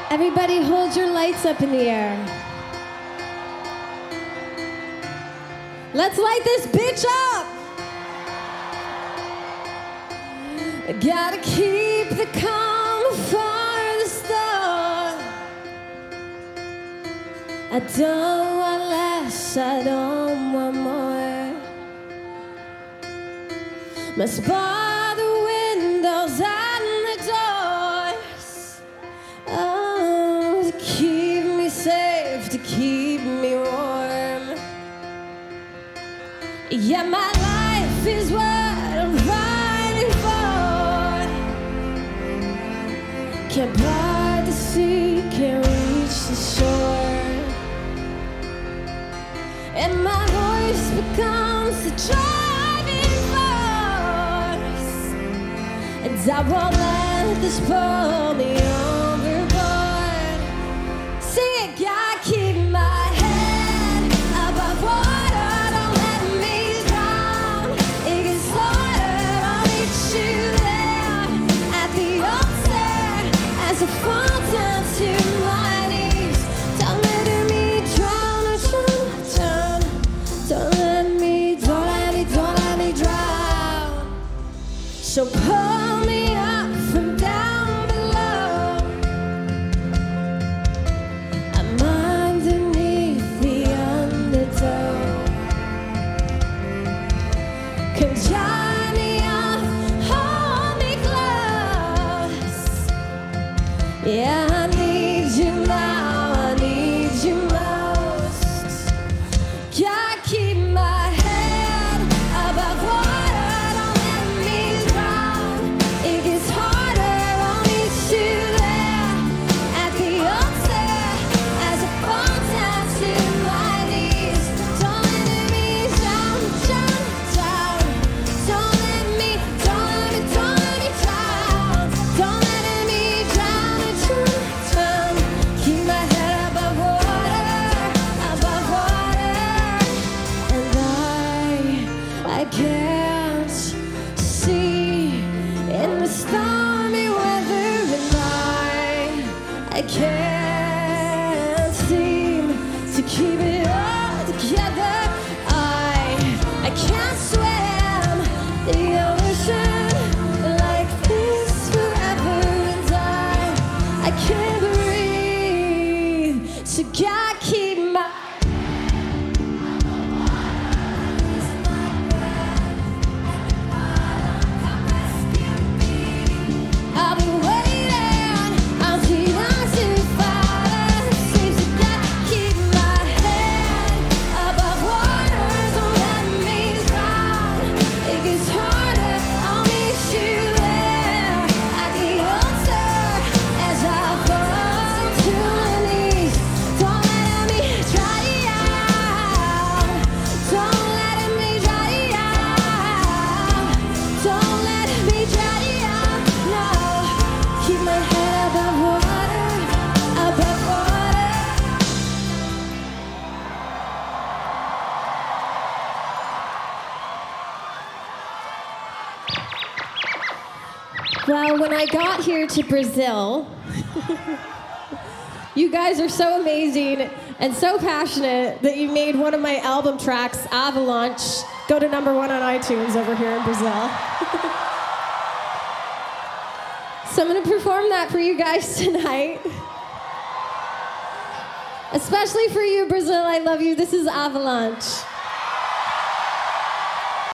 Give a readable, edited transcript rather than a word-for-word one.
Everybody hold your lights up in the air. Let's light this bitch up. I gotta keep the calm before the storm. I don't want less, I don't want more. Must bar the windows and the doors. Oh, to keep me safe, to keep me warm. Yeah, my life is what I'm fighting for. Can't part the sea, can't reach the shore. And my voice becomes the driving force. And I won't let this pull me overboard. Sing it, gotta keep my head above water. Don't let me drown. It gets harder, I'll meet you there at the altar as I fall down to my knees. Don't let me drown, drown. Don't let me drown. So pull me up from down below. I'm underneath the undertow. Come dry me off, hold me close. Yeah, I need you now, I need you most. Gotta keep my head above water. Don't let me drown. It gets harder, I'll meet you there at the altar as I fall down to my knees. Don't let me drown, drown, drown. Don't let me drown. Don't let me drown, drown. Keep my head above water, above water. And I can't see in the stormy weather, and I can't seem to keep it all together. I can't swim the ocean like this forever, and I can't breathe. So gotta keep my I'll be waiting until I'm too far. Seems I gotta keep my head above water. Don't let me drown. It gets harder, I'll meet you there at the altar as I fall to my knees. Don't let me dry out. Don't let me dry out. Don't let me dry out. No, keep my head above water, above water. Well, when I got here to Brazil, you guys are so amazing and so passionate that you made one of my album tracks, Avalanche, go to #1 on iTunes over here in Brazil. So I'm gonna perform that for you guys tonight. Especially for you, Brazil, I love you. This is Avalanche.